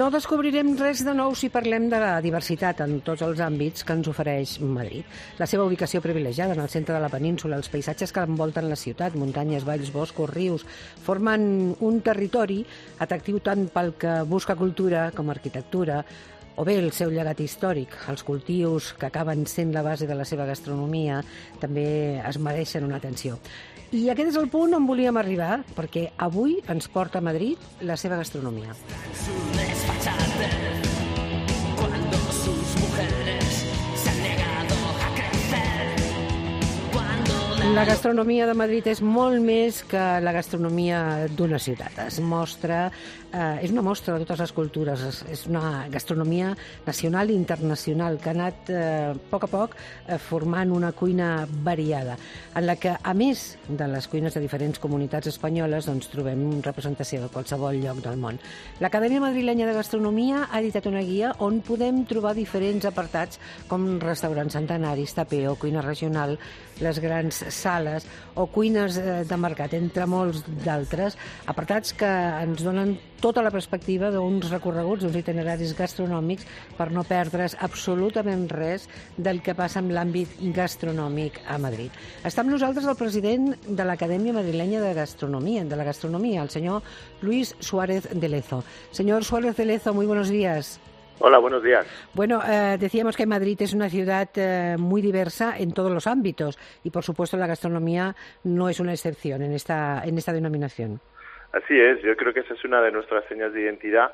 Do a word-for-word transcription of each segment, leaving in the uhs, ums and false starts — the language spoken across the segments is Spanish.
No descobrirem res de nou si parlem de la diversitat en tots els àmbits que ens ofereix Madrid. La seva ubicació privilegiada en el centre de la península, els paisatges que envolten la ciutat, muntanyes, valls, boscos, rius, formen un territori atractiu tant pel que busca cultura com arquitectura, o bé el seu llegat històric. Els cultius que acaben sent la base de la seva gastronomia també es mereixen una atenció. I aquest és el punt on volíem arribar, perquè avui ens porta a Madrid la seva gastronomia. La gastronomia de Madrid és molt més que la gastronomia d'una ciutat. Es mostra, eh, és una mostra de totes les cultures, és, és una gastronomia nacional i internacional que ha anat eh, a poc a poc eh, formant una cuina variada, en la que, a més de les cuines de diferents comunitats espanyoles, doncs, trobem representació de qualsevol lloc del món. L'Acadèmia Madrilenya de Gastronomia ha editat una guia on podem trobar diferents apartats com restaurants centenaris, tapeo, cuina regional, les grans sales o cuines de mercat, entre molts d'altres, apartats que ens donen tota la perspectiva d'uns recorreguts, d'uns itineraris gastronòmics per no perdre's absolutament res del que passa en l'àmbit gastronòmic a Madrid. Està amb nosaltres el president de l'Acadèmia Madrilenya de Gastronomía, de la Gastronomía, el señor Luis Suárez de Lezo. Señor Suárez de Lezo, muy buenos días. Hola, buenos días. Bueno, eh, decíamos que Madrid es una ciudad eh, muy diversa en todos los ámbitos y, por supuesto, la gastronomía no es una excepción en esta, en esta denominación. Así es, yo creo que esa es una de nuestras señas de identidad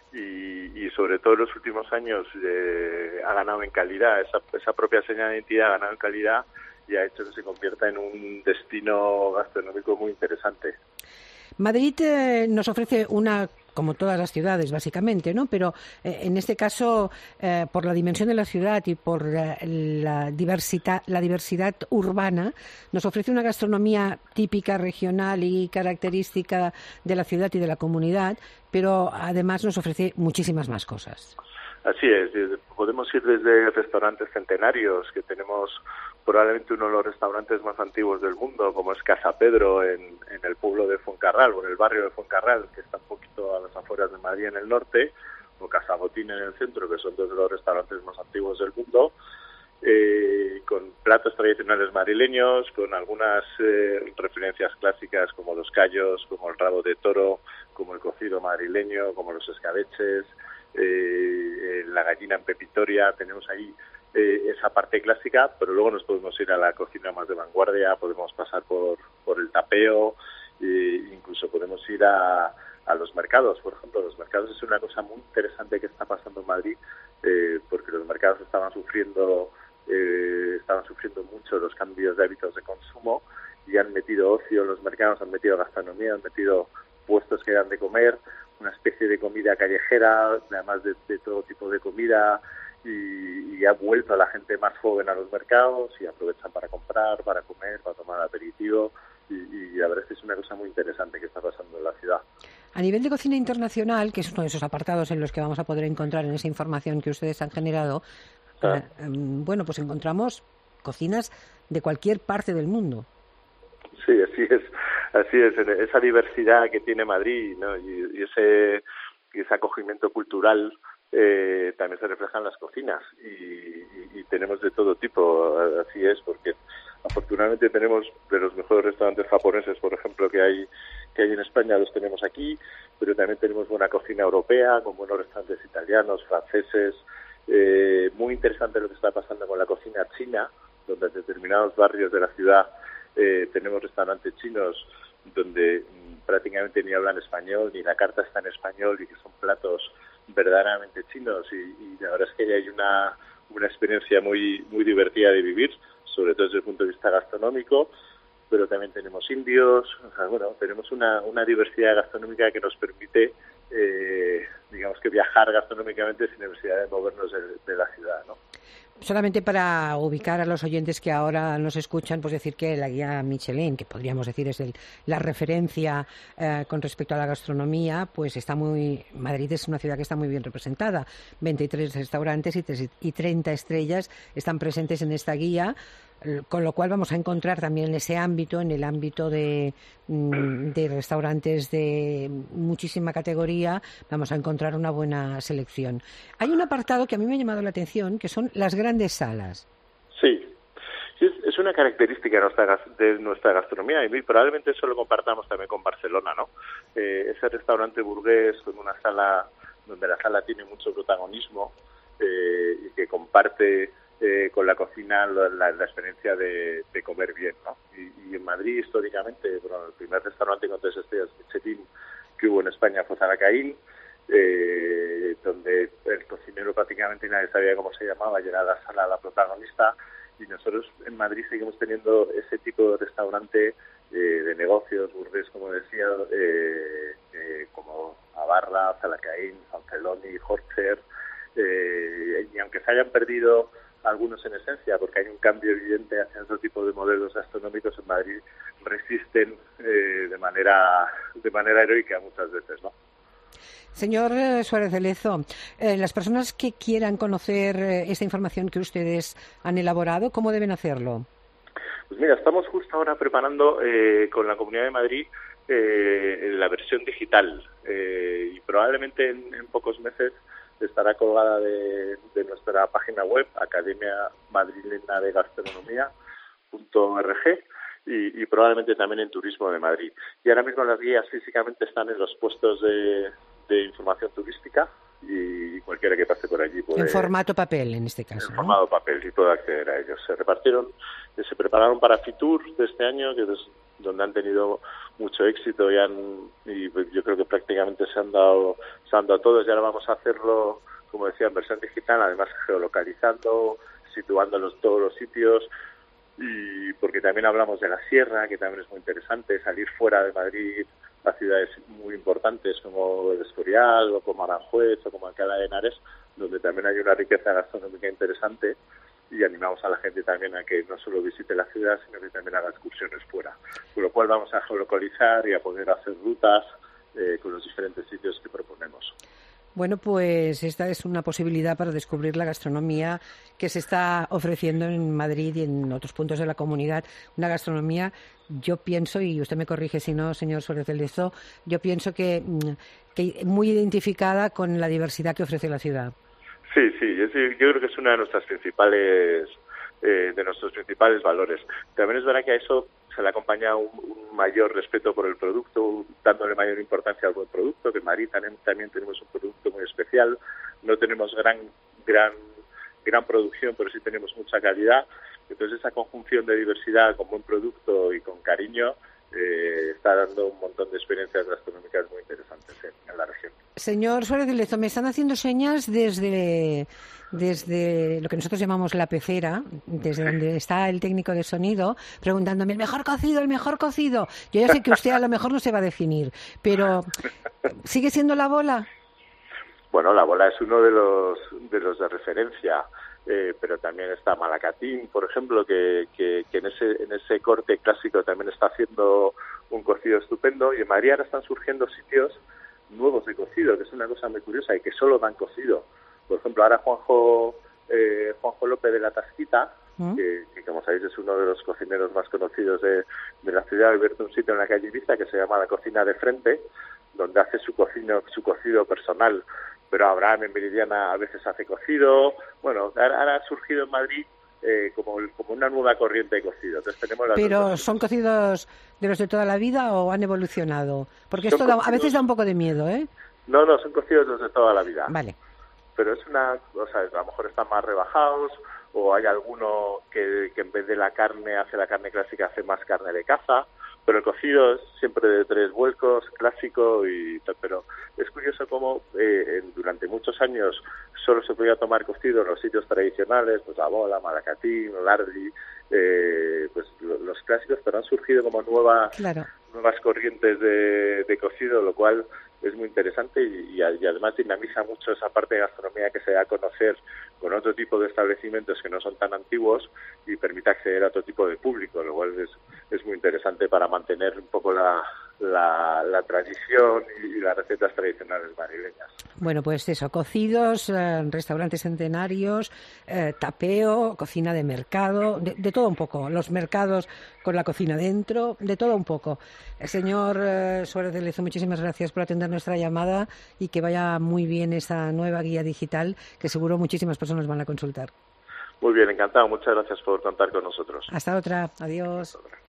y, y sobre todo en los últimos años eh, ha ganado en calidad, esa, esa propia seña de identidad ha ganado en calidad y ha hecho que se convierta en un destino gastronómico muy interesante. Madrid eh, nos ofrece una, como todas las ciudades básicamente, ¿no? Pero eh, en este caso, eh, por la dimensión de la ciudad y por eh, la diversidad, la diversidad urbana, nos ofrece una gastronomía típica, regional y característica de la ciudad y de la comunidad, pero además nos ofrece muchísimas más cosas. Así es, podemos ir desde restaurantes centenarios, que tenemos probablemente uno de los restaurantes más antiguos del mundo, como es Casa Pedro en, en el pueblo de Fuencarral, o en el barrio de Fuencarral, que está un poquito a las afueras de Madrid en el norte, o Casa Botín en el centro, que son dos de los restaurantes más antiguos del mundo, eh, con platos tradicionales madrileños, con algunas eh, referencias clásicas como los callos, como el rabo de toro, como el cocido madrileño, como los escabeches, eh, la gallina en pepitoria. Tenemos ahí eh, esa parte clásica, pero luego nos podemos ir a la cocina más de vanguardia, podemos pasar por, por el tapeo, e incluso podemos ir a, a los mercados. Por ejemplo, los mercados es una cosa muy interesante que está pasando en Madrid, eh, porque los mercados estaban sufriendo eh, estaban sufriendo mucho los cambios de hábitos de consumo y han metido ocio en los mercados, han metido gastronomía, han metido puestos que dan de comer, una especie de comida callejera, además de, de todo tipo de comida, y, y ha vuelto a la gente más joven a los mercados y aprovechan para comprar, para comer, para tomar aperitivo, y, y la verdad es que es una cosa muy interesante que está pasando en la ciudad. A nivel de cocina internacional, que es uno de esos apartados en los que vamos a poder encontrar en esa información que ustedes han generado, ah. eh, bueno, pues encontramos cocinas de cualquier parte del mundo. Sí, así es. Así es, esa diversidad que tiene Madrid, ¿no? y, y ese y ese acogimiento cultural eh, también se refleja en las cocinas y, y, y tenemos de todo tipo, así es, porque afortunadamente tenemos de los mejores restaurantes japoneses, por ejemplo, que hay que hay en España, los tenemos aquí, pero también tenemos buena cocina europea, con buenos restaurantes italianos, franceses. Eh, muy interesante lo que está pasando con la cocina china, donde en determinados barrios de la ciudad Eh, tenemos restaurantes chinos donde mm, prácticamente ni hablan español, ni la carta está en español y que son platos verdaderamente chinos y, y la verdad es que hay una, una experiencia muy, muy divertida de vivir, sobre todo desde el punto de vista gastronómico, pero también tenemos indios, o sea, bueno, tenemos una, una diversidad gastronómica que nos permite, eh, digamos que viajar gastronómicamente sin necesidad de movernos de, de la ciudad, ¿no? Solamente para ubicar a los oyentes que ahora nos escuchan, pues decir que la guía Michelin, que podríamos decir es el, la referencia eh, con respecto a la gastronomía, pues está muy... Madrid es una ciudad que está muy bien representada. veintitrés restaurantes y, y treinta estrellas están presentes en esta guía, con lo cual vamos a encontrar también en ese ámbito, en el ámbito de, de restaurantes de muchísima categoría, vamos a encontrar una buena selección. Hay un apartado que a mí me ha llamado la atención, que son las grandes salas. Sí. Es, es una característica de nuestra, de nuestra gastronomía y probablemente eso lo compartamos también con Barcelona, ¿no? Eh, ese restaurante burgués con una sala donde la sala tiene mucho protagonismo eh, y que comparte eh, con la cocina la, la experiencia de, de comer bien, ¿no? Y, y en Madrid, históricamente, bueno, el primer restaurante con tres estrellas Michelin que hubo en España fue Zaracaín, eh, donde el cocinero prácticamente nadie sabía cómo se llamaba y era la sala la protagonista. Y nosotros en Madrid seguimos teniendo ese tipo de restaurante eh, de negocios, burgués, como decía, eh, eh, como Abarra, Zalacaín, Sanceloni, Horcher, eh, y aunque se hayan perdido algunos en esencia, porque hay un cambio evidente hacia otro tipo de modelos gastronómicos, en Madrid resisten eh, de manera de manera heroica muchas veces, ¿no? Señor Suárez de Lezo, eh, las personas que quieran conocer eh, esta información que ustedes han elaborado, ¿cómo deben hacerlo? Pues mira, estamos justo ahora preparando eh, con la Comunidad de Madrid eh, la versión digital eh, y probablemente en, en pocos meses estará colgada de, de nuestra página web, Academia Madrilena de Gastronomía punto org. Y, y probablemente también en Turismo de Madrid. Y ahora mismo las guías físicamente están en los puestos de, de información turística y cualquiera que pase por allí puede... En formato papel, en este caso. En ¿no? formato papel, y puede acceder a ellos. Se repartieron, se prepararon para Fitur de este año, que es donde han tenido mucho éxito y, han, y yo creo que prácticamente se han dado se han dado todos. Y ahora vamos a hacerlo, como decía, en versión digital, además geolocalizando, situándolos todos los sitios. Y porque también hablamos de la sierra, que también es muy interesante, salir fuera de Madrid a ciudades muy importantes como el Escorial o como Aranjuez o como Alcalá de Henares, donde también hay una riqueza gastronómica interesante, y animamos a la gente también a que no solo visite la ciudad, sino que también haga excursiones fuera. Con lo cual vamos a geolocalizar y a poder hacer rutas eh, con los diferentes sitios que proponemos. Bueno, pues esta es una posibilidad para descubrir la gastronomía que se está ofreciendo en Madrid y en otros puntos de la comunidad. Una gastronomía, yo pienso, y usted me corrige si no, señor Suárez de Lezo, yo pienso que, que muy identificada con la diversidad que ofrece la ciudad. Sí, sí, yo, yo creo que es una de nuestras principales, eh, de nuestros principales valores. También es verdad que a eso se le acompaña un, un mayor respeto por el producto, dándole mayor importancia al buen producto, que en Madrid también, también tenemos un producto muy especial, no tenemos gran gran gran producción, pero sí tenemos mucha calidad. Entonces esa conjunción de diversidad con buen producto y con cariño eh, está dando un montón de experiencias gastronómicas muy interesantes en, en la región. Señor Suárez de Lezo, me están haciendo señas desde, desde lo que nosotros llamamos la pecera, desde donde está el técnico de sonido, preguntándome, el mejor cocido, el mejor cocido. Yo ya sé que usted a lo mejor no se va a definir, pero ¿sigue siendo la bola? Bueno, la bola es uno de los de los de referencia, eh, pero también está Malacatín, por ejemplo, que, que, que en ese en ese corte clásico también está haciendo un cocido estupendo, y en Madrid ahora están surgiendo sitios nuevos de cocido, que es una cosa muy curiosa y que solo dan cocido. Por ejemplo, ahora Juanjo eh, Juanjo López de la Tasquita, ¿Mm? que, que como sabéis es uno de los cocineros más conocidos de, de la ciudad, ha abierto un sitio en la calle Ibiza que se llama La Cocina de Frente, donde hace su cocino, su cocido personal. Pero Abraham en Meridiana a veces hace cocido. Bueno, ahora ha surgido en Madrid eh, como, como una nueva corriente de cocido. Entonces tenemos las ¿Pero son cocidos de los de toda la vida o han evolucionado? Porque son esto da, cocidos... a veces da un poco de miedo, ¿eh? No, no, son cocidos los de toda la vida. Vale. Pero es una, o sea, a lo mejor están más rebajados, o hay alguno que, que en vez de la carne hace la carne clásica, hace más carne de caza. Pero el cocido es siempre de tres vuelcos, clásico, y pero es curioso cómo eh, durante muchos años solo se podía tomar cocido en los sitios tradicionales, pues La Bola, Malacatín, Lardi, eh, pues los clásicos, pero han surgido como nuevas claro. nuevas corrientes de, de cocido, lo cual es muy interesante y, y además dinamiza mucho esa parte de gastronomía que se da a conocer con otro tipo de establecimientos que no son tan antiguos y permite acceder a otro tipo de público, lo cual es, es muy interesante para mantener un poco la, la, la tradición y las recetas tradicionales madrileñas. Bueno, pues eso, cocidos, eh, restaurantes centenarios, eh, tapeo, cocina de mercado, de, de todo un poco. Los mercados con la cocina dentro, de todo un poco. El señor eh, Suárez de Lezo, muchísimas gracias por atender nuestra llamada y que vaya muy bien esa nueva guía digital que seguro muchísimas personas van a consultar. Muy bien, encantado. Muchas gracias por contar con nosotros. Hasta otra. Adiós. Hasta otra.